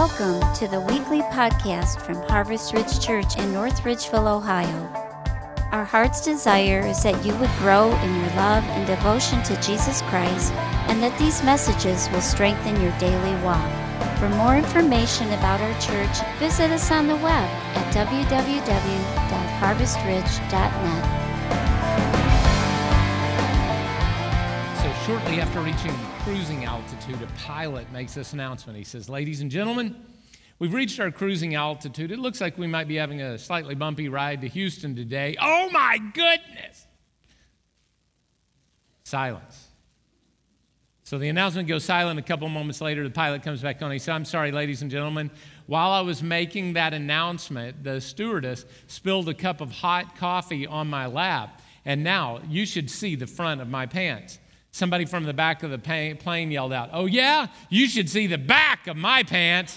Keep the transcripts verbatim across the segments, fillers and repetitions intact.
Welcome to the weekly podcast from Harvest Ridge Church in North Ridgeville, Ohio. Our heart's desire is that you would grow in your love and devotion to Jesus Christ, and that these messages will strengthen your daily walk. For more information about our church, visit us on the web at w w w dot harvest ridge dot net. So shortly after reaching cruising altitude, a pilot makes this announcement. He says, "Ladies and gentlemen, we've reached our cruising altitude. It looks like we might be having a slightly bumpy ride to Houston today." Oh my goodness! Silence. So the announcement goes silent. A couple moments later, the pilot comes back on. He said, "I'm sorry, ladies and gentlemen. While I was making that announcement, the stewardess spilled a cup of hot coffee on my lap, and now you should see the front of my pants." Somebody from the back of the plane yelled out, "Oh yeah? You should see the back of my pants."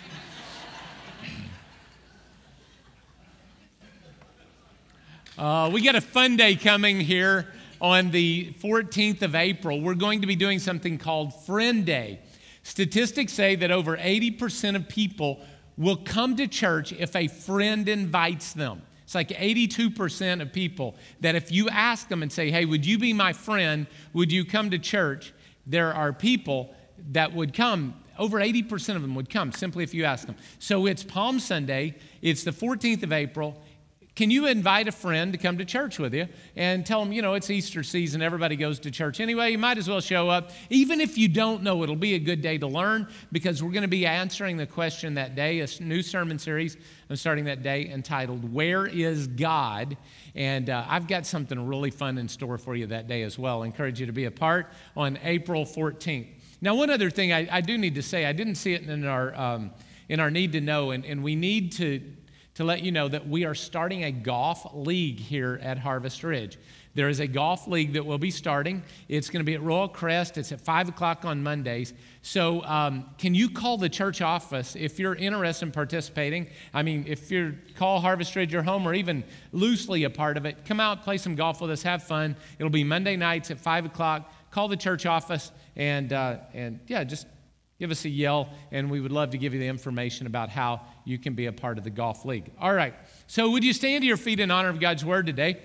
uh, we got a fun day coming here on the fourteenth of April. We're going to be doing something called Friend Day. Statistics say that over eighty percent of people will come to church if a friend invites them. It's like eighty-two percent of people that if you ask them and say, "Hey, would you be my friend? Would you come to church?" There are people that would come. Over eighty percent of them would come simply if you ask them. So it's Palm Sunday. It's the fourteenth of April. Can you invite a friend to come to church with you and tell them, you know, it's Easter season, everybody goes to church anyway, you might as well show up. Even if you don't know, it'll be a good day to learn, because we're going to be answering the question that day, a new sermon series I'm starting that day entitled, "Where is God?" And uh, I've got something really fun in store for you that day as well. I encourage you to be a part on April fourteenth. Now, one other thing I, I do need to say, I didn't see it in our, um, in our need to know, and, and we need to... to let you know that we are starting a golf league here at Harvest Ridge. There is a golf league that will be starting. It's going to be at Royal Crest. It's at five o'clock on Mondays. So um, can you call the church office if you're interested in participating? I mean, if you call Harvest Ridge your home or even loosely a part of it, come out, play some golf with us, have fun. It'll be Monday nights at five o'clock. Call the church office and, uh, and yeah, just give us a yell, and we would love to give you the information about how you can be a part of the golf league. All right, so would you stand to your feet in honor of God's word today?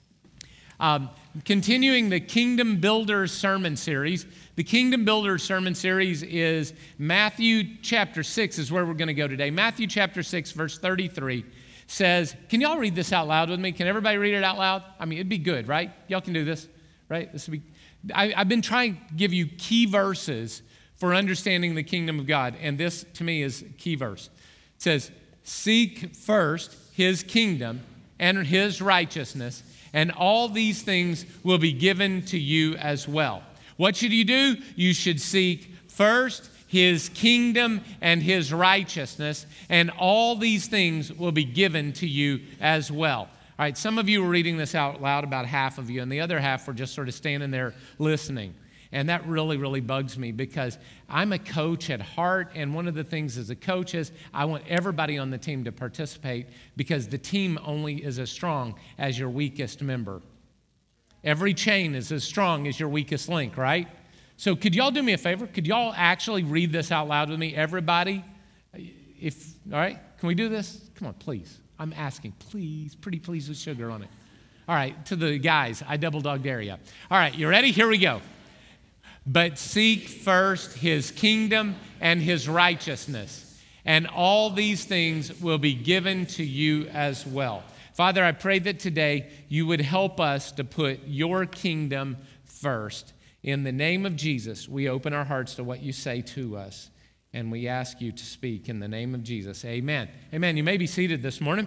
Um, continuing the Kingdom Builders sermon series. The Kingdom Builders sermon series is Matthew chapter six is where we're going to go today. Matthew chapter six, verse thirty-three says, can y'all read this out loud with me? Can everybody read it out loud? I mean, it'd be good, right? Y'all can do this, right? This would be. I, I've been trying to give you key verses for understanding the kingdom of God, and this, to me, is a key verse. It says, "Seek first his kingdom and his righteousness, and all these things will be given to you as well." What should you do? You should seek first his kingdom and his righteousness, and all these things will be given to you as well. All right, some of you were reading this out loud, about half of you, and the other half were just sort of standing there listening. And that really, really bugs me, because I'm a coach at heart, and one of the things as a coach is I want everybody on the team to participate, because the team only is as strong as your weakest member. Every chain is as strong as your weakest link, right? So could y'all do me a favor? Could y'all actually read this out loud with me, everybody? If, all right, can we do this? Come on, please. I'm asking, please, pretty please with sugar on it. All right, to the guys, I double dog dare you. All right, you ready? Here we go. "But seek first his kingdom and his righteousness, and all these things will be given to you as well." Father, I pray that today you would help us to put your kingdom first. In the name of Jesus, we open our hearts to what you say to us, and we ask you to speak in the name of Jesus. Amen. Amen. You may be seated this morning.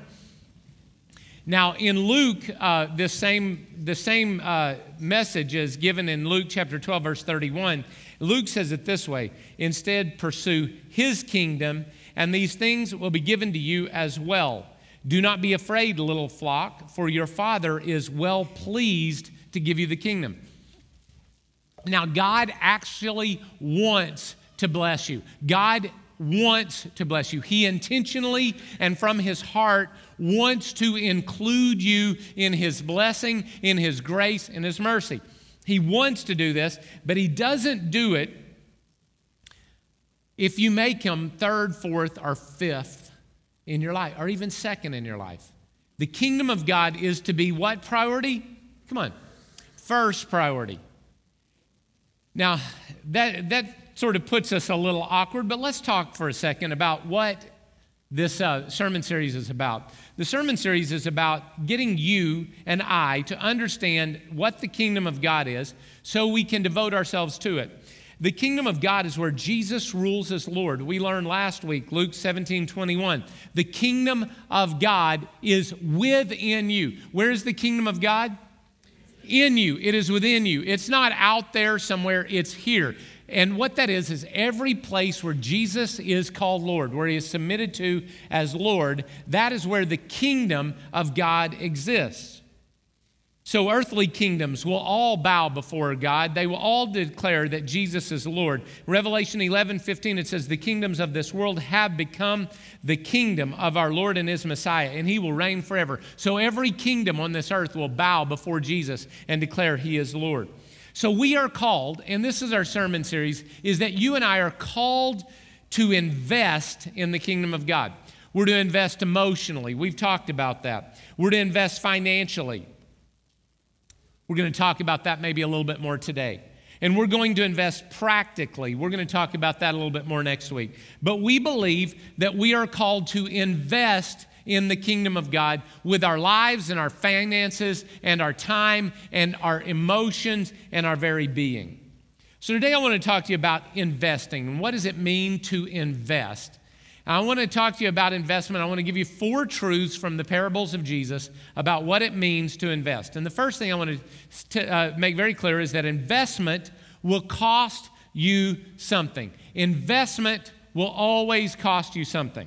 Now, in Luke, uh, this same, the same uh, message is given in Luke chapter twelve, verse thirty-one. Luke says it this way: "Instead, pursue his kingdom, and these things will be given to you as well. Do not be afraid, little flock, for your Father is well pleased to give you the kingdom." Now, God actually wants to bless you. God wants to bless you. He intentionally and from his heart wants to include you in his blessing, in his grace, and his mercy. He wants to do this, but he doesn't do it if you make them third, fourth, or fifth in your life, or even second in your life. The kingdom of God is to be what priority? Come on. First priority. Now, that, that sort of puts us a little awkward, but let's talk for a second about what this uh, sermon series is about. The sermon series is about getting you and I to understand what the kingdom of God is so we can devote ourselves to it. The kingdom of God is where Jesus rules as Lord. We learned last week, Luke seventeen twenty-one. The kingdom of God is within you. Where is the kingdom of God? In you. It is within you. It's not out there somewhere. It's here. And what that is, is every place where Jesus is called Lord, where he is submitted to as Lord, that is where the kingdom of God exists. So earthly kingdoms will all bow before God. They will all declare that Jesus is Lord. Revelation eleven fifteen, it says, the kingdoms of this world have become the kingdom of our Lord and his Messiah, and he will reign forever. So every kingdom on this earth will bow before Jesus and declare he is Lord. So we are called, and this is our sermon series, is that you and I are called to invest in the kingdom of God. We're to invest emotionally. We've talked about that. We're to invest financially. We're going to talk about that maybe a little bit more today. And we're going to invest practically. We're going to talk about that a little bit more next week. But we believe that we are called to invest in the kingdom of God with our lives and our finances and our time and our emotions and our very being. So today I want to talk to you about investing. And what does it mean to invest? I want to talk to you about investment. I want to give you four truths from the parables of Jesus about what it means to invest. And the first thing I want to uh, make very clear is that investment will cost you something. Investment will always cost you something.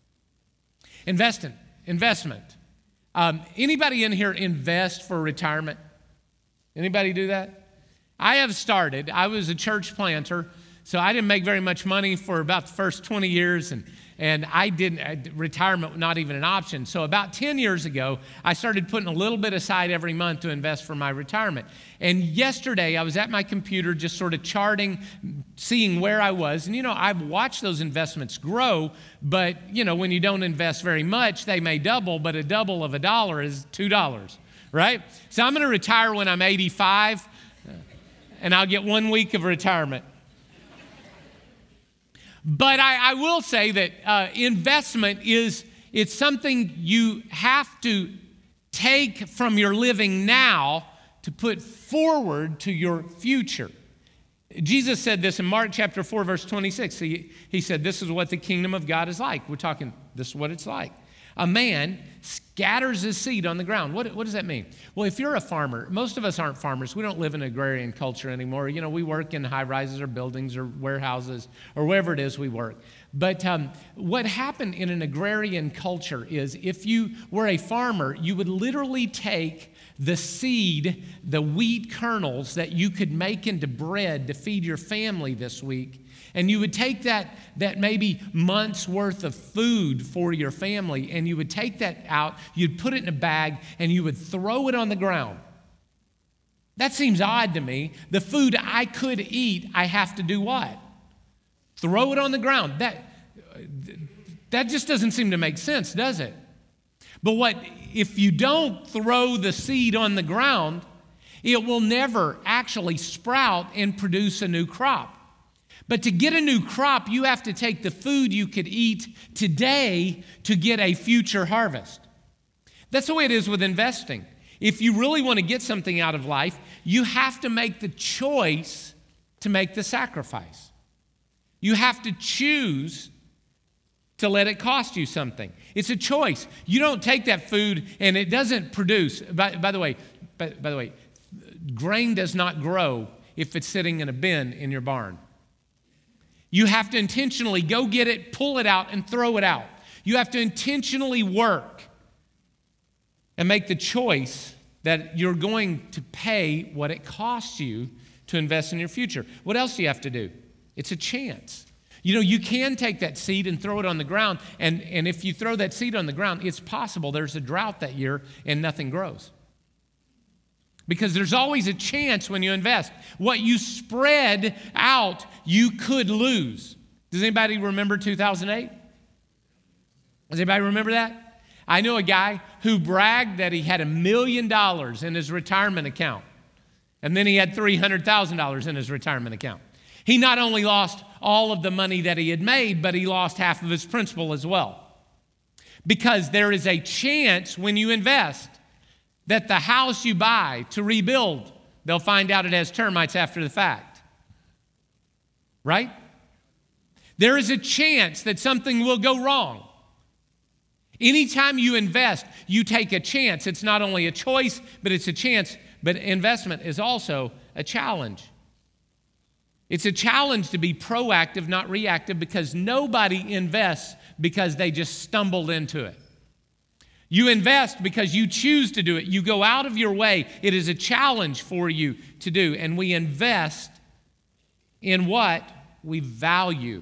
Investing, investment. Um, anybody in here invest for retirement? Anybody do that? I have started. I was a church planter. So I didn't make very much money for about the first twenty years, and, and I didn't, retirement not even an option. So about ten years ago, I started putting a little bit aside every month to invest for my retirement. And yesterday, I was at my computer just sort of charting, seeing where I was. And, you know, I've watched those investments grow, but, you know, when you don't invest very much, they may double, but a double of a dollar is two dollars, right? So I'm going to retire when I'm eighty-five, and I'll get one week of retirement. But I, I will say that uh, investment is, it's something you have to take from your living now to put forward to your future. Jesus said this in Mark chapter four, verse twenty-six. He, he said, this is what the kingdom of God is like. We're talking, this is what it's like. A man scatters his seed on the ground. What, what does that mean? Well, if you're a farmer, most of us aren't farmers. We don't live in agrarian culture anymore. You know, we work in high rises or buildings or warehouses or wherever it is we work. But um, what happened in an agrarian culture is if you were a farmer, you would literally take the seed, the wheat kernels that you could make into bread to feed your family this week, and you would take that, that maybe month's worth of food for your family, and you would take that out, you'd put it in a bag, and you would throw it on the ground. That seems odd to me. The food I could eat, I have to do what? Throw it on the ground. That, that just doesn't seem to make sense, does it? But what if you don't throw the seed on the ground, it will never actually sprout and produce a new crop. But to get a new crop, you have to take the food you could eat today to get a future harvest. That's the way it is with investing. If you really want to get something out of life, you have to make the choice to make the sacrifice. You have to choose to let it cost you something. It's a choice. You don't take that food and it doesn't produce. By, by the way, by, by the way, grain does not grow if it's sitting in a bin in your barn. You have to intentionally go get it, pull it out, and throw it out. You have to intentionally work and make the choice that you're going to pay what it costs you to invest in your future. What else do you have to do? It's a chance. You know, you can take that seed and throw it on the ground, and, and if you throw that seed on the ground, it's possible there's a drought that year and nothing grows. Because there's always a chance when you invest. What you spread out, you could lose. Does anybody remember two thousand eight? Does anybody remember that? I know a guy who bragged that he had a million dollars in his retirement account, and then he had three hundred thousand dollars in his retirement account. He not only lost all of the money that he had made, but he lost half of his principal as well. Because there is a chance when you invest that the house you buy to rebuild, they'll find out it has termites after the fact. Right? There is a chance that something will go wrong. Anytime you invest, you take a chance. It's not only a choice, but it's a chance. But investment is also a challenge. It's a challenge to be proactive, not reactive, because nobody invests because they just stumbled into it. You invest because you choose to do it. You go out of your way. It is a challenge for you to do. And we invest in what we value.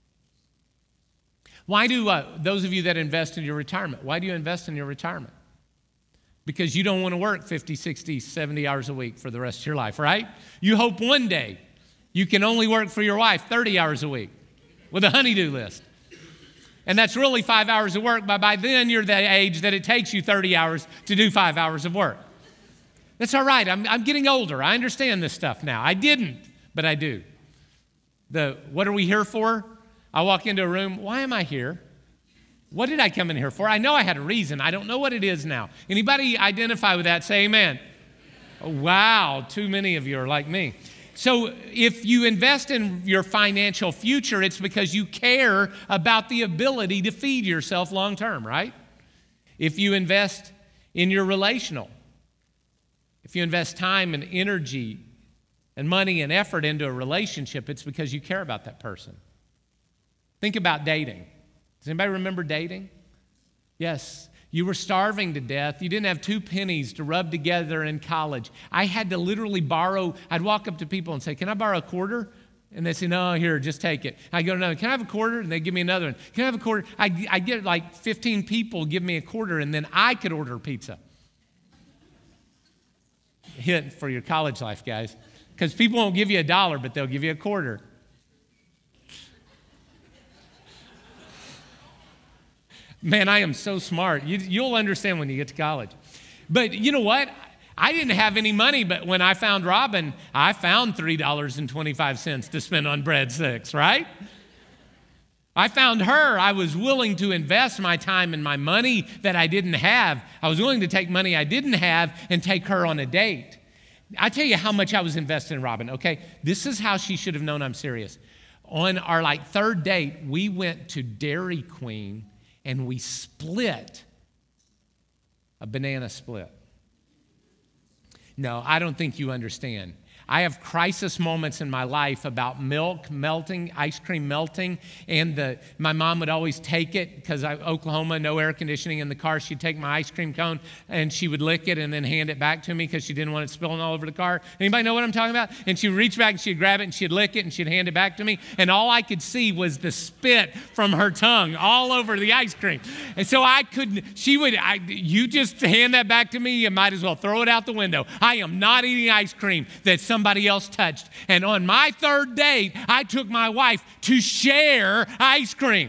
Why do uh, those of you that invest in your retirement, why do you invest in your retirement? Because you don't want to work fifty, sixty, seventy hours a week for the rest of your life, right? You hope one day you can only work for your wife thirty hours a week with a honey-do list. And that's really five hours of work, but by then you're the age that it takes you thirty hours to do five hours of work. That's all right. I'm, I'm getting older. I understand this stuff now. I didn't, but I do. The what are we here for? I walk into a room. Why am I here? What did I come in here for? I know I had a reason. I don't know what it is now. Anybody identify with that? Say amen. Oh, wow, too many of you are like me. So if you invest in your financial future, it's because you care about the ability to feed yourself long term, right? If you invest in your relational, if you invest time and energy and money and effort into a relationship, it's because you care about that person. Think about dating. Does anybody remember dating? Yes. You were starving to death. You didn't have two pennies to rub together in college. I had to literally borrow. I'd walk up to people and say, can I borrow a quarter? And they'd say, no, here, just take it. I go to another, can I have a quarter? And they'd give me another one. Can I have a quarter? I, I get like fifteen people give me a quarter, and then I could order pizza. Hint for your college life, guys. Because people won't give you a dollar, but they'll give you a quarter. Man, I am so smart. You, you'll understand when you get to college. But you know what? I didn't have any money, but when I found Robin, I found three dollars and twenty-five cents to spend on breadsticks, right? I found her. I was willing to invest my time and my money that I didn't have. I was willing to take money I didn't have and take her on a date. I tell you how much I was invested in Robin, okay? This is how she should have known I'm serious. On our like third date, we went to Dairy Queen and we split a banana split. No, I don't think you understand. I have crisis moments in my life about milk melting, ice cream melting, and the, my mom would always take it because Oklahoma, no air conditioning in the car. She'd take my ice cream cone and she would lick it and then hand it back to me because she didn't want it spilling all over the car. Anybody know what I'm talking about? And she'd reach back and she'd grab it and she'd lick it and she'd hand it back to me. And all I could see was the spit from her tongue all over the ice cream. And so I couldn't, she would, I, you just hand that back to me, you might as well throw it out the window. I am not eating ice cream that somebody else touched. And on my third date, I took my wife to share ice cream.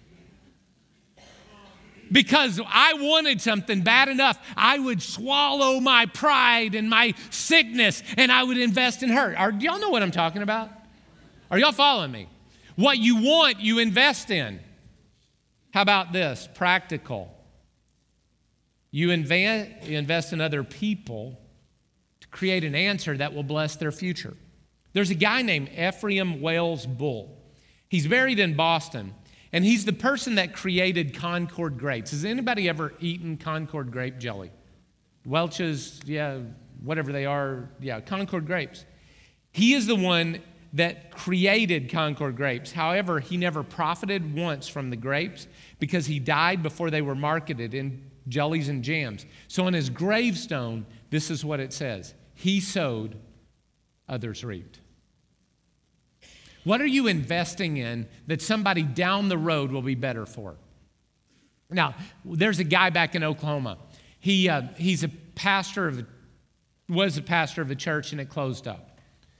Because I wanted something bad enough, I would swallow my pride and my sickness and I would invest in her. Are, do y'all know what I'm talking about? Are y'all following me? What you want, you invest in. How about this? Practical. You invest, you invest in other people to create an answer that will bless their future. There's a guy named Ephraim Wells Bull. He's buried in Boston, and he's the person that created Concord grapes. Has anybody ever eaten Concord grape jelly? Welch's, yeah, whatever they are, yeah, Concord grapes. He is the one that created Concord grapes. However, he never profited once from the grapes because he died before they were marketed in jellies and jams. So on his gravestone, this is what it says. He sowed, others reaped. What are you investing in that somebody down the road will be better for? Now, there's a guy back in Oklahoma. He uh, he's a pastor of, was a pastor of a church, and it closed up.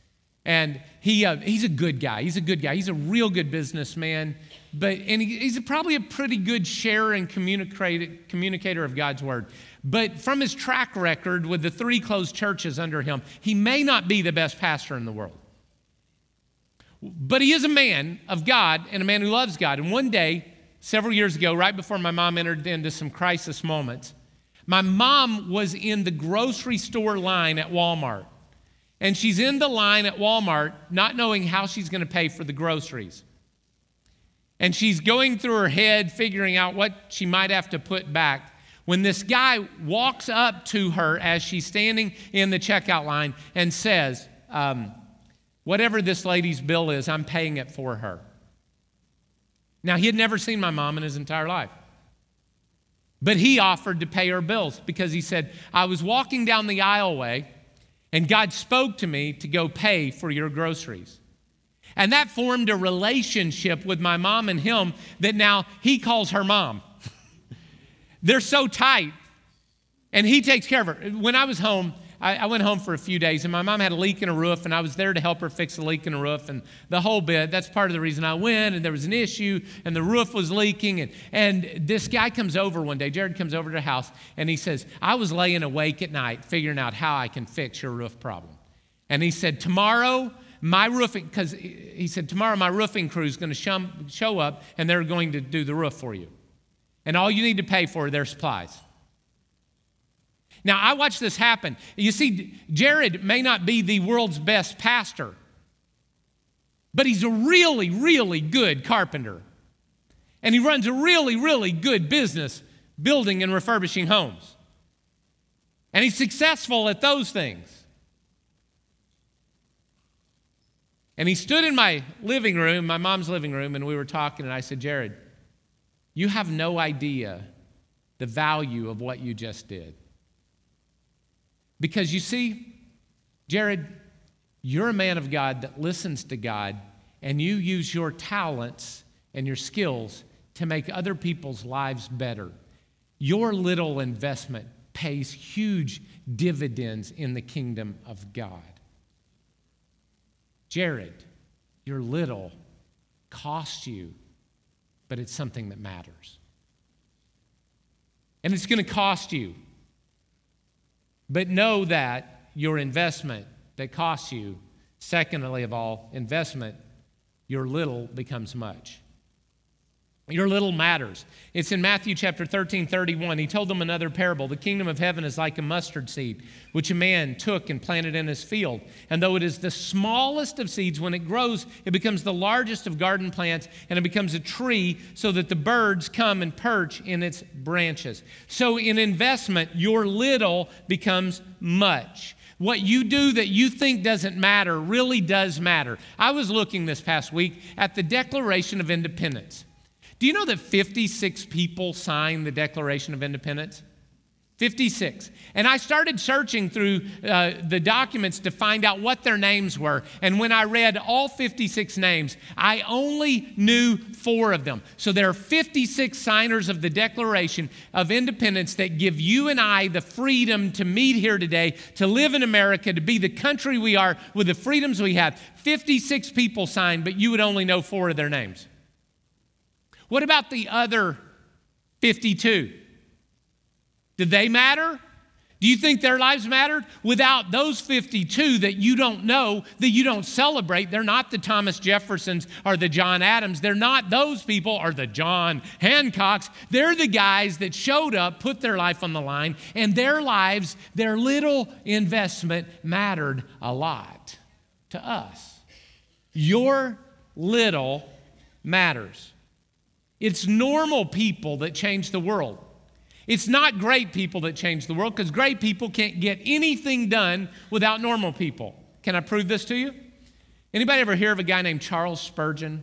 And he uh, he's a good guy. He's a good guy. He's a real good businessman. But and he, he's a, probably a pretty good sharer and communicator, communicator of God's word. But from his track record with the three closed churches under him, he may not be the best pastor in the world. But he is a man of God and a man who loves God. And one day, several years ago, right before my mom entered into some crisis moments, my mom was in the grocery store line at Walmart. And she's in the line at Walmart not knowing how she's going to pay for the groceries. And she's going through her head, figuring out what she might have to put back, when this guy walks up to her as she's standing in the checkout line and says, um, whatever this lady's bill is, I'm paying it for her. Now, he had never seen my mom in his entire life. But he offered to pay her bills because he said, I was walking down the aisleway and God spoke to me to go pay for your groceries. And that formed a relationship with my mom and him that now he calls her mom. They're so tight. And he takes care of her. When I was home, I, I went home for a few days, and my mom had a leak in a roof, and I was there to help her fix the leak in the roof and the whole bit. That's part of the reason I went, and there was an issue, and the roof was leaking. And, and this guy comes over one day. Jared comes over to the house, and he says, I was laying awake at night figuring out how I can fix your roof problem. And he said, tomorrow, my roofing, because he said, tomorrow my roofing crew is going to show up, and they're going to do the roof for you. And all you need to pay for are their supplies. Now, I watched this happen. You see, Jared may not be the world's best pastor, but he's a really, really good carpenter. And he runs a really, really good business building and refurbishing homes. And he's successful at those things. And he stood in my living room, my mom's living room, and we were talking, and I said, Jared, you have no idea the value of what you just did. Because you see, Jared, you're a man of God that listens to God, and you use your talents and your skills to make other people's lives better. Your little investment pays huge dividends in the kingdom of God. Jared, your little costs you, but it's something that matters. And it's going to cost you. But know that your investment that costs you, secondly of all, investment, your little becomes much. Your little matters. It's in Matthew chapter thirteen, thirty-one. He told them another parable. The kingdom of heaven is like a mustard seed, which a man took and planted in his field. And though it is the smallest of seeds, when it grows, it becomes the largest of garden plants, and it becomes a tree so that the birds come and perch in its branches. So in investment, your little becomes much. What you do that you think doesn't matter really does matter. I was looking this past week at the Declaration of Independence. Do you know that fifty-six people signed the Declaration of Independence? fifty-six. And I started searching through uh, the documents to find out what their names were. And when I read all fifty-six names, I only knew four of them. So there are fifty-six signers of the Declaration of Independence that give you and I the freedom to meet here today, to live in America, to be the country we are with the freedoms we have. fifty-six people signed, but you would only know four of their names. What about the other fifty-two? Did they matter? Do you think their lives mattered? Without those fifty-two that you don't know, that you don't celebrate, they're not the Thomas Jeffersons or the John Adams. They're not those people or the John Hancocks. They're the guys that showed up, put their life on the line, and their lives, their little investment mattered a lot to us. Your little matters. It's normal people that change the world. It's not great people that change the world, because great people can't get anything done without normal people. Can I prove this to you? Anybody ever hear of a guy named Charles Spurgeon?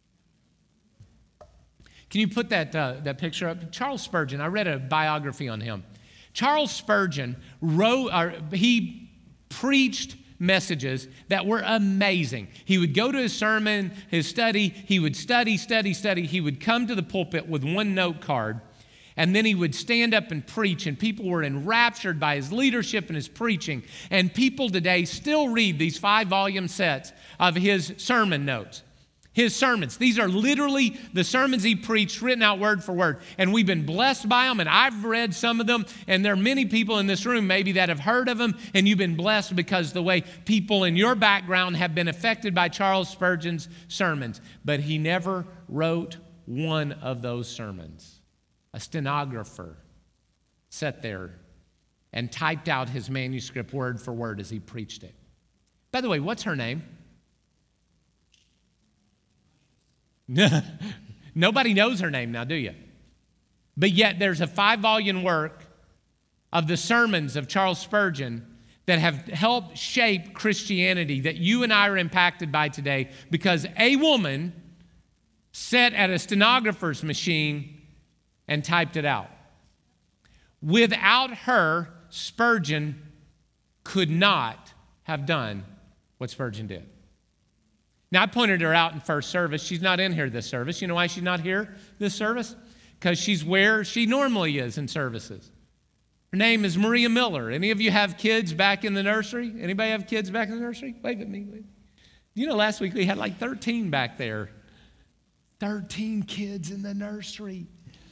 Can you put that, uh, that picture up? Charles Spurgeon, I read a biography on him. Charles Spurgeon wrote, or he preached messages that were amazing. He would go to his sermon, his study, he would study, study, study. He would come to the pulpit with one note card, And then he would stand up and preach, and people were enraptured by his leadership and his preaching. And people today still read these five-volume sets of his sermon notes. His sermons. These are literally the sermons he preached, written out word for word. And we've been blessed by them, and I've read some of them, and there are many people in this room maybe that have heard of them, and you've been blessed because the way people in your background have been affected by Charles Spurgeon's sermons. But he never wrote one of those sermons. A stenographer sat there and typed out his manuscript word for word as he preached it. By the way, what's her name? Nobody knows her name now, do you? But yet there's a five-volume work of the sermons of Charles Spurgeon that have helped shape Christianity that you and I are impacted by today because a woman sat at a stenographer's machine and typed it out. Without her, Spurgeon could not have done what Spurgeon did. Now, I pointed her out in first service. She's not in here this service. You know why she's not here this service? Because she's where she normally is in services. Her name is Maria Miller. Any of you have kids back in the nursery? Anybody have kids back in the nursery? Wave at me. Wave. You know, last week we had like thirteen back there. thirteen kids in the nursery.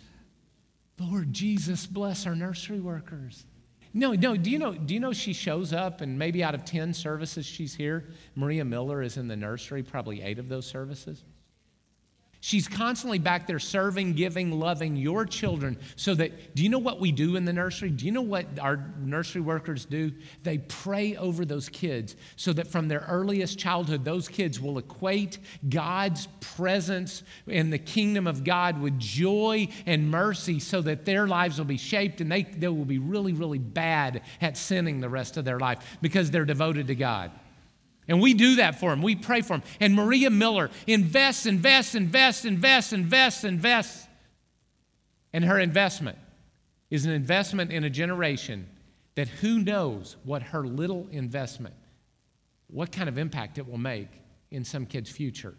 Lord Jesus, bless our nursery workers. No, no, do you know, do you know she shows up and maybe out of ten services she's here, Maria Miller is in the nursery, probably eight of those services. She's constantly back there serving, giving, loving your children so that, do you know what we do in the nursery? Do you know what our nursery workers do? They pray over those kids so that from their earliest childhood, those kids will equate God's presence in the kingdom of God with joy and mercy so that their lives will be shaped and they, they will be really, really bad at sinning the rest of their life because they're devoted to God. And we do that for them. We pray for them. And Maria Miller invests, invests, invests, invests, invests, invests. And her investment is an investment in a generation that who knows what her little investment, what kind of impact it will make in some kid's future.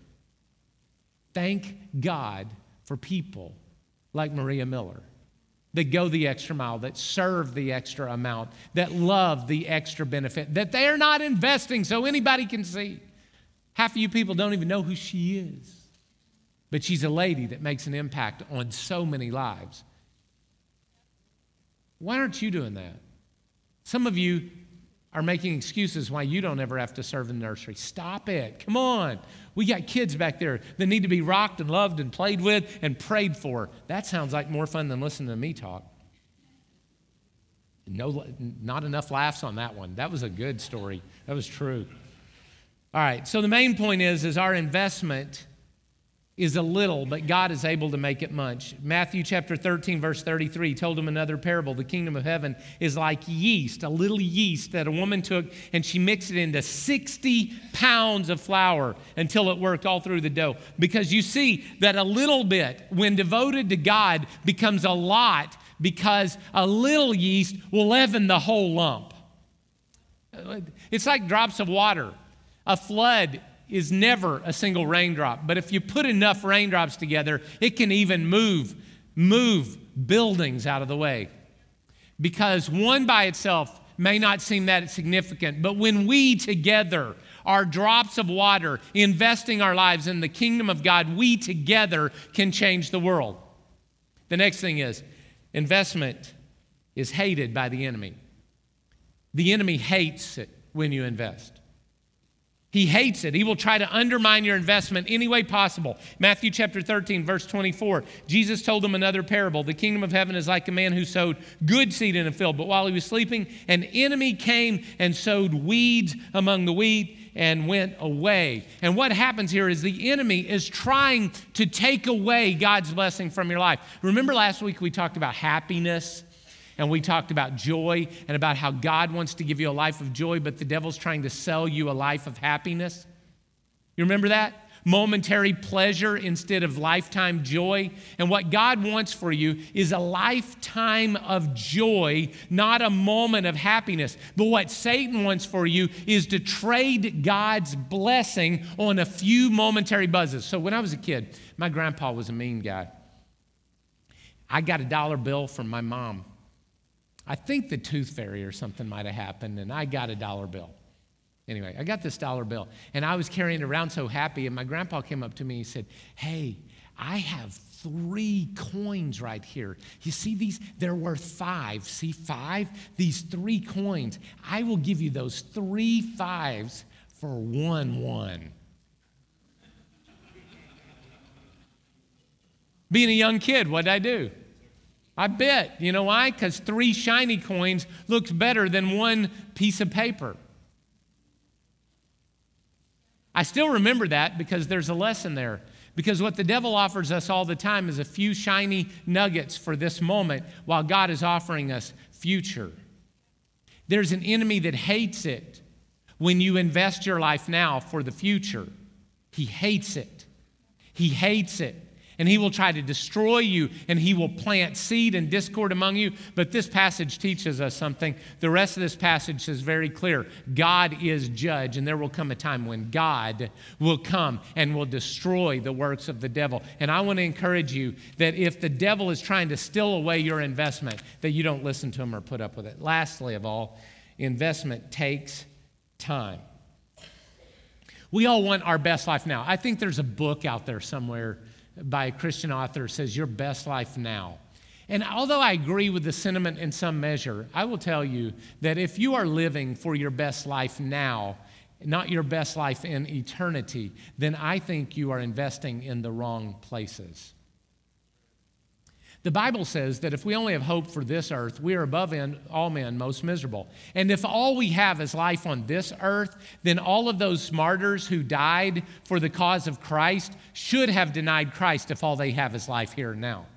Thank God for people like Maria Miller that go the extra mile, that serve the extra amount, that love the extra benefit, that they are not investing so anybody can see. Half of you people don't even know who she is. But she's a lady that makes an impact on so many lives. Why aren't you doing that? Some of you are making excuses why you don't ever have to serve in the nursery. Stop it. Come on. We got kids back there that need to be rocked and loved and played with and prayed for. That sounds like more fun than listening to me talk. No, not enough laughs on that one. That was a good story. That was true. All right, so the main point is, is our investment is a little, but God is able to make it much. Matthew chapter thirteen, verse thirty-three told him another parable. The kingdom of heaven is like yeast, a little yeast that a woman took and she mixed it into sixty pounds of flour until it worked all through the dough. Because you see that a little bit, when devoted to God, becomes a lot because a little yeast will leaven the whole lump. It's like drops of water. A flood is never a single raindrop. But if you put enough raindrops together, it can even move, move buildings out of the way. Because one by itself may not seem that significant, but when we together are drops of water, investing our lives in the kingdom of God, we together can change the world. The next thing is, investment is hated by the enemy. The enemy hates it when you invest. He hates it. He will try to undermine your investment any way possible. Matthew chapter thirteen, verse twenty-four, Jesus told them another parable. The kingdom of heaven is like a man who sowed good seed in a field, but while he was sleeping, an enemy came and sowed weeds among the wheat and went away. And what happens here is the enemy is trying to take away God's blessing from your life. Remember last week we talked about happiness? And we talked about joy and about how God wants to give you a life of joy, but the devil's trying to sell you a life of happiness. You remember that? Momentary pleasure instead of lifetime joy. And what God wants for you is a lifetime of joy, not a moment of happiness. But what Satan wants for you is to trade God's blessing on a few momentary buzzes. So when I was a kid, my grandpa was a mean guy. I got a dollar bill from my mom. I think the tooth fairy or something might have happened, and I got a dollar bill. Anyway, I got this dollar bill, and I was carrying it around so happy, and my grandpa came up to me and he said, hey, I have three coins right here. You see these? They're worth five. See, five? These three coins. I will give you those three fives for one one. Being a young kid, what did I do? I bet. You know why? Because three shiny coins looks better than one piece of paper. I still remember that because there's a lesson there. Because what the devil offers us all the time is a few shiny nuggets for this moment while God is offering us future. There's an enemy that hates it when you invest your life now for the future. He hates it. He hates it. And he will try to destroy you, and he will plant seed and discord among you. But this passage teaches us something. The rest of this passage is very clear. God is judge, and there will come a time when God will come and will destroy the works of the devil. And I want to encourage you that if the devil is trying to steal away your investment, that you don't listen to him or put up with it. Lastly of all, investment takes time. We all want our best life now. I think there's a book out there somewhere by a Christian author says, your best life now. And although I agree with the sentiment in some measure, I will tell you that if you are living for your best life now, not your best life in eternity, then I think you are investing in the wrong places. The Bible says that if we only have hope for this earth, we are above all men most miserable. And if all we have is life on this earth, then all of those martyrs who died for the cause of Christ should have denied Christ if all they have is life here and now.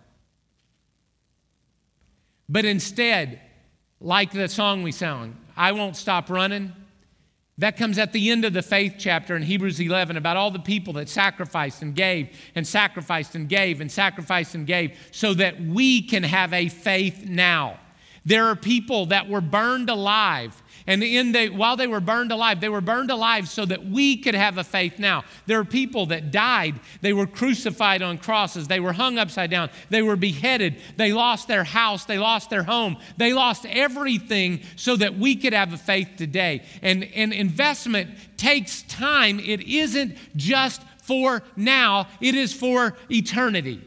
But instead, like the song we sang, I won't stop running, that comes at the end of the faith chapter in Hebrews eleven about all the people that sacrificed and gave and sacrificed and gave and sacrificed and gave so that we can have a faith now. There are people that were burned alive, and in the, while they were burned alive, they were burned alive so that we could have a faith now. There are people that died. They were crucified on crosses. They were hung upside down. They were beheaded. They lost their house. They lost their home. They lost everything so that we could have a faith today. And, and investment takes time. It isn't just for now. It is for eternity.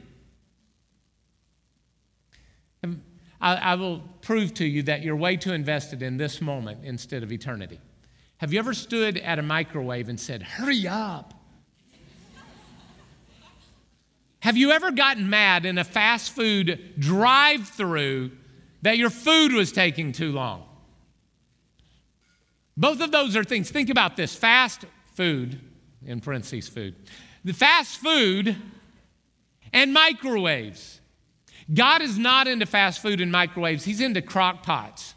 I, I will prove to you that you're way too invested in this moment instead of eternity. Have you ever stood at a microwave and said, hurry up? Have you ever gotten mad in a fast food drive-through that your food was taking too long? Both of those are things. Think about this. Fast food, in parentheses food. The fast food and microwaves. God is not into fast food and microwaves. He's into crock pots.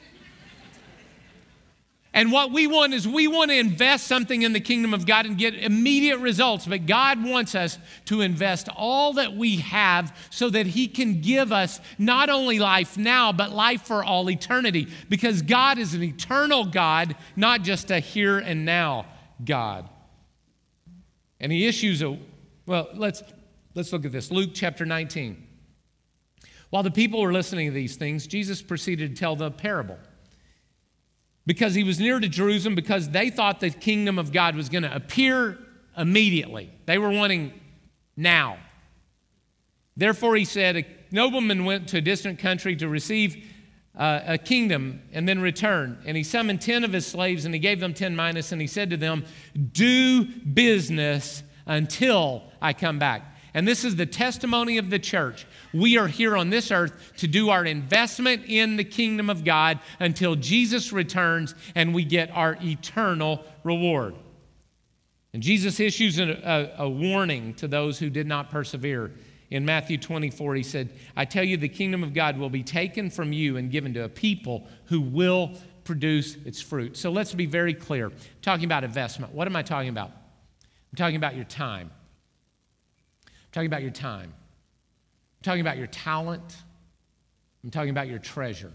And what we want is we want to invest something in the kingdom of God and get immediate results. But God wants us to invest all that we have so that he can give us not only life now, but life for all eternity. Because God is an eternal God, not just a here and now God. And he issues a, well, let's, let's look at this. Luke chapter nineteen. While the people were listening to these things, Jesus proceeded to tell the parable. Because he was near to Jerusalem, because they thought the kingdom of God was going to appear immediately. They were wanting now. Therefore, he said, a nobleman went to a distant country to receive uh, a kingdom and then return. And he summoned ten of his slaves, and he gave them ten minas, and he said to them, do business until I come back. And this is the testimony of the church. We are here on this earth to do our investment in the kingdom of God until Jesus returns and we get our eternal reward. And Jesus issues a, a, a warning to those who did not persevere. In Matthew twenty-four, he said, I tell you, the kingdom of God will be taken from you and given to a people who will produce its fruit. So let's be very clear. I'm talking about investment. What am I talking about? I'm talking about your time. I'm talking about your time. I'm talking about your talent. I'm talking about your treasure.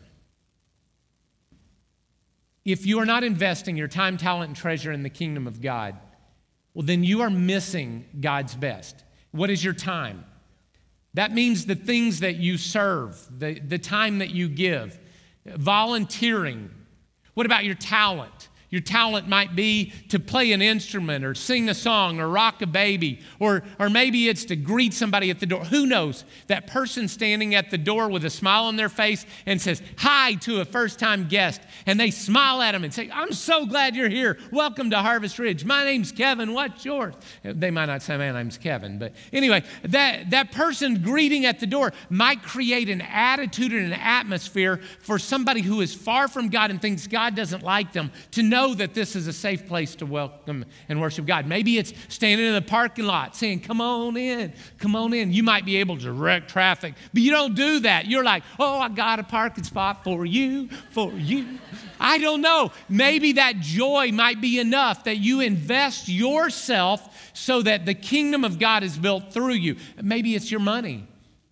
If you are not investing your time, talent, and treasure in the kingdom of God, well, then you are missing God's best. What is your time? That means the things that you serve, the, the time that you give, volunteering. What about your talent? Your talent might be to play an instrument or sing a song or rock a baby, or, or maybe it's to greet somebody at the door. Who knows? That person standing at the door with a smile on their face and says hi to a first-time guest, and they smile at them and say, I'm so glad you're here. Welcome to Harvest Ridge. My name's Kevin. What's yours? They might not say, my name's Kevin. But anyway, that, that person greeting at the door might create an attitude and an atmosphere for somebody who is far from God and thinks God doesn't like them to know that this is a safe place to welcome and worship God. Maybe it's standing in the parking lot saying, come on in, come on in. You might be able to direct traffic, but you don't do that. You're like, oh, I got a parking spot for you, for you. I don't know. Maybe that joy might be enough that you invest yourself so that the kingdom of God is built through you. Maybe it's your money.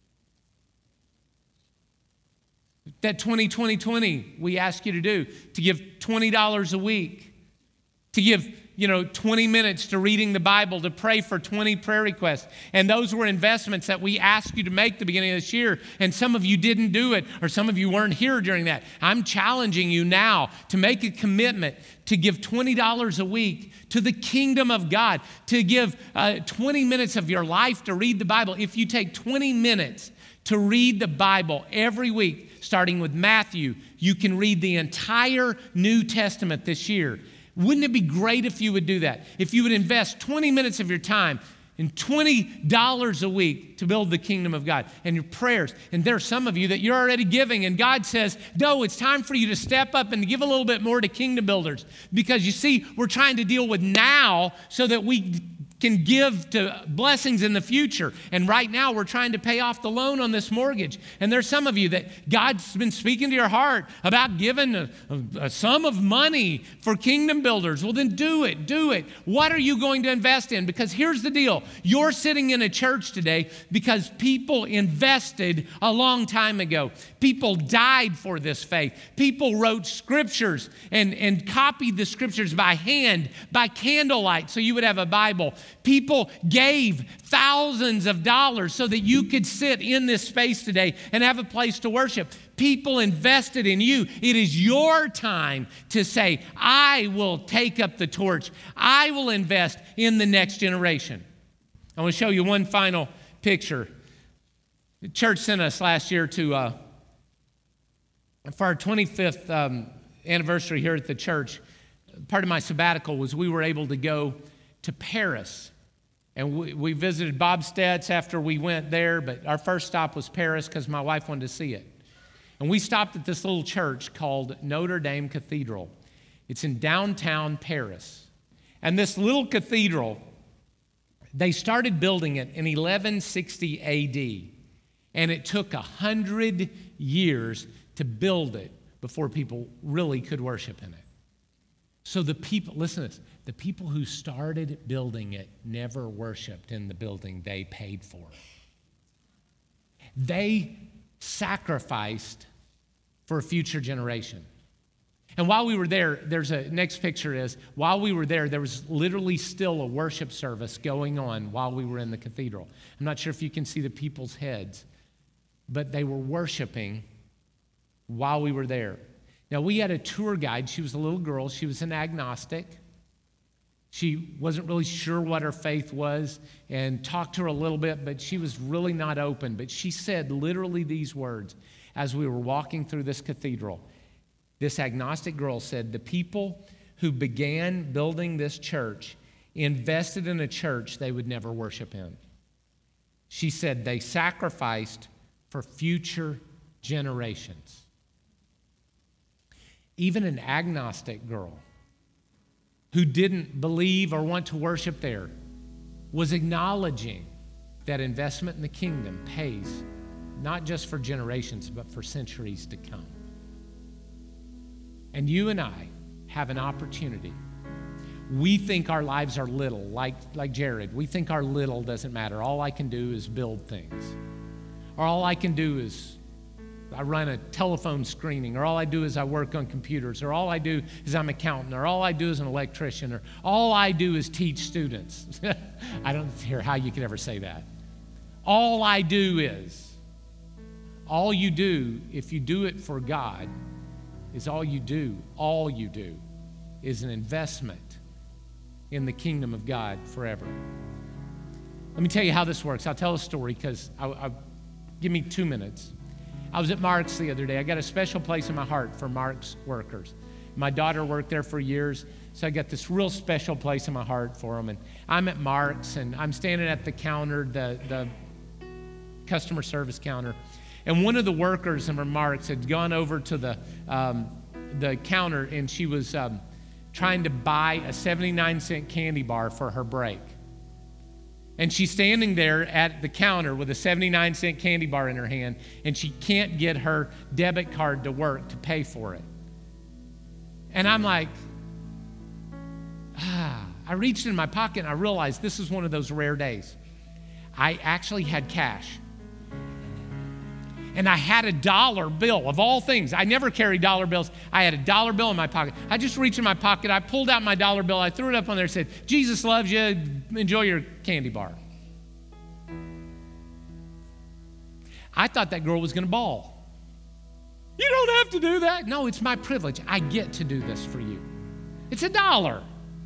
That twenty twenty twenty we ask you to do, to give twenty dollars a week, to give, you know, twenty minutes to reading the Bible, to pray for twenty prayer requests. And those were investments that we asked you to make at the beginning of this year, and some of you didn't do it, or some of you weren't here during that. I'm challenging you now to make a commitment to give twenty dollars a week to the kingdom of God, to give uh, twenty minutes of your life to read the Bible. If you take twenty minutes to read the Bible every week, starting with Matthew, you can read the entire New Testament this year. Wouldn't it be great if you would do that? If you would invest twenty minutes of your time and twenty dollars a week to build the kingdom of God and your prayers. And there are some of you that you're already giving, and God says, no, it's time for you to step up and to give a little bit more to kingdom builders. Because you see, we're trying to deal with now so that we can give to blessings in the future. And right now we're trying to pay off the loan on this mortgage. And there's some of you that God's been speaking to your heart about giving a, a, a sum of money for kingdom builders. Well, then do it, do it. What are you going to invest in? Because here's the deal. You're sitting in a church today because people invested a long time ago. People died for this faith. People wrote scriptures and, and copied the scriptures by hand, by candlelight, so you would have a Bible. People gave thousands of dollars so that you could sit in this space today and have a place to worship. People invested in you. It is your time to say, I will take up the torch. I will invest in the next generation. I want to show you one final picture. The church sent us last year to, uh, for our twenty-fifth um, anniversary here at the church, part of my sabbatical was we were able to go to Paris. And we, we visited Bobstedts after we went there, but our first stop was Paris because my wife wanted to see it. And we stopped at this little church called Notre Dame Cathedral. It's in downtown Paris. And this little cathedral, they started building it in eleven sixty A D. And it took one hundred years to build it before people really could worship in it. So the people, listen to this, the people who started building it never worshiped in the building they paid for. They sacrificed for a future generation. And while we were there, there's a, next picture is, while we were there, there was literally still a worship service going on while we were in the cathedral. I'm not sure if you can see the people's heads, but they were worshiping while we were there. Now, we had a tour guide. She was a little girl. She was an agnostic. She wasn't really sure what her faith was, and talked to her a little bit, but she was really not open. But she said literally these words as we were walking through this cathedral. This agnostic girl said, the people who began building this church invested in a church they would never worship in. She said they sacrificed for future generations. Even an agnostic girl who didn't believe or want to worship there was acknowledging that investment in the kingdom pays not just for generations, but for centuries to come. And you and I have an opportunity. We think our lives are little, like, like Jared. We think our little doesn't matter. All I can do is build things. Or all I can do is I run a telephone screening, or all I do is I work on computers, or all I do is I'm an accountant, or all I do is an electrician, or all I do is teach students. I don't hear how you could ever say that. All I do is, all you do, if you do it for God, is all you do, all you do is an investment in the kingdom of God forever. Let me tell you how this works. I'll tell a story because I, I, give me two minutes. I was at Mark's the other day. I got a special place in my heart for Mark's workers. My daughter worked there for years, so I got this real special place in my heart for them. And I'm at Mark's, and I'm standing at the counter, the, the customer service counter, and one of the workers in Mark's had gone over to the um, the counter, and she was um, trying to buy a seventy-nine cent candy bar for her break. And she's standing there at the counter with a seventy-nine cent candy bar in her hand, and she can't get her debit card to work to pay for it. And I'm like, ah, I reached in my pocket and I realized this is one of those rare days. I actually had cash. And I had a dollar bill, of all things. I never carry dollar bills. I had a dollar bill in my pocket. I just reached in my pocket. I pulled out my dollar bill. I threw it up on there and said, Jesus loves you. Enjoy your candy bar. I thought that girl was going to bawl. You don't have to do that. No, it's my privilege. I get to do this for you. It's a dollar.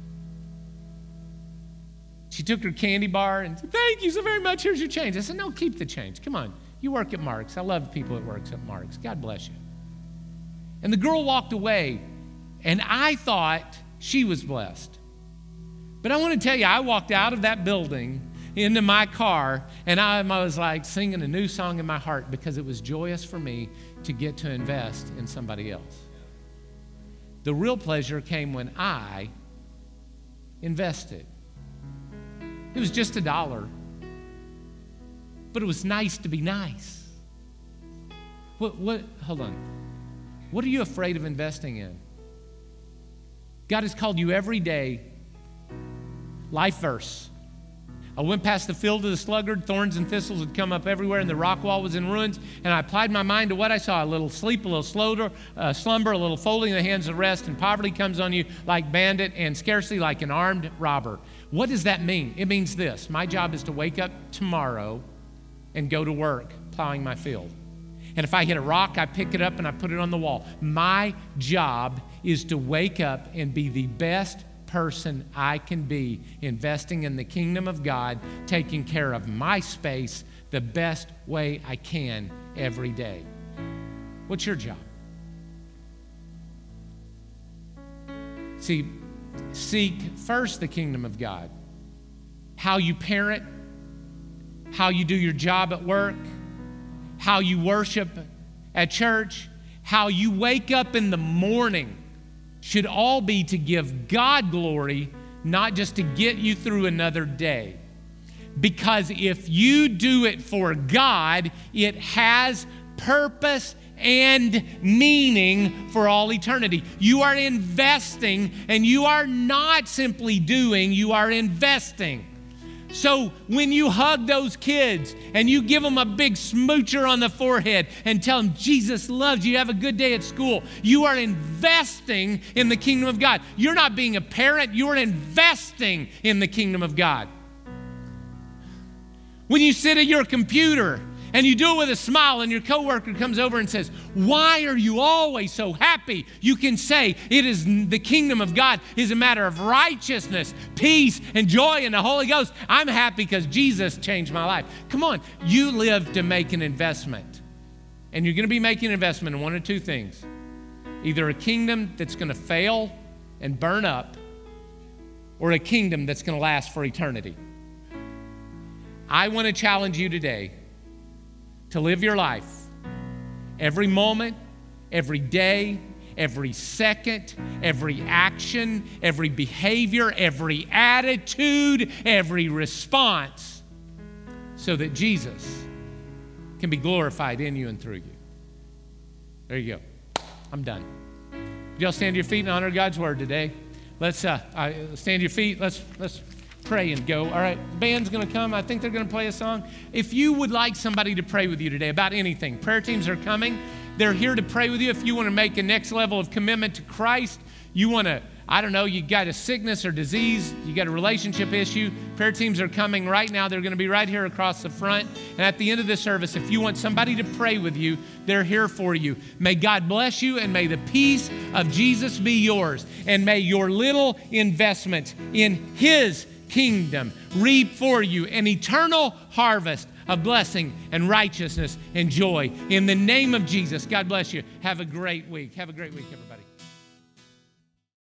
She took her candy bar and said, thank you so very much. Here's your change. I said, no, keep the change. Come on. You work at Mark's. I love people that work at Mark's. God bless you. And the girl walked away, and I thought she was blessed. But I want to tell you, I walked out of that building into my car, and I, I was like singing a new song in my heart because it was joyous for me to get to invest in somebody else. The real pleasure came when I invested. It was just a dollar. But it was nice to be nice. What, what, hold on. What are you afraid of investing in? God has called you every day. Life verse. I went past the field of the sluggard. Thorns and thistles had come up everywhere, and the rock wall was in ruins. And I applied my mind to what I saw. A little sleep, a little slaughter, uh, slumber, a little folding of the hands of rest, and poverty comes on you like bandit and scarcely like an armed robber. What does that mean? It means this. My job is to wake up tomorrow and go to work plowing my field. And if I hit a rock, I pick it up and I put it on the wall. My job is to wake up and be the best person I can be, investing in the kingdom of God, taking care of my space the best way I can every day. What's your job? See, seek first the kingdom of God. How you parent, how you do your job at work, how you worship at church, how you wake up in the morning should all be to give God glory, not just to get you through another day. Because if you do it for God, it has purpose and meaning for all eternity. You are investing, and you are not simply doing, you are investing. So when you hug those kids and you give them a big smoocher on the forehead and tell them Jesus loves you, have a good day at school, you are investing in the kingdom of God. You're not being a parent, you're investing in the kingdom of God. When you sit at your computer and you do it with a smile and your coworker comes over and says, why are you always so happy? You can say it is the kingdom of God is a matter of righteousness, peace, and joy in the Holy Ghost. I'm happy because Jesus changed my life. Come on, you live to make an investment. And you're going to be making an investment in one or two things. Either a kingdom that's going to fail and burn up, or a kingdom that's going to last for eternity. I want to challenge you today to live your life every moment, every day, every second, every action, every behavior, every attitude, every response, so that Jesus can be glorified in you and through you. There you go. I'm done. Y'all stand to your feet and honor God's word today. Let's uh, uh, stand to your feet. Let's let's. pray and go. All right, the band's going to come. I think they're going to play a song. If you would like somebody to pray with you today about anything, prayer teams are coming. They're here to pray with you. If you want to make a next level of commitment to Christ, you want to I don't know, you got a sickness or disease, you got a relationship issue, prayer teams are coming right now. They're going to be right here across the front. And at the end of the service, if you want somebody to pray with you, they're here for you. May God bless you, and may the peace of Jesus be yours. And may your little investment in His kingdom reap for you an eternal harvest of blessing and righteousness and joy. In the name of Jesus, God bless you. Have a great week. Have a great week, everybody.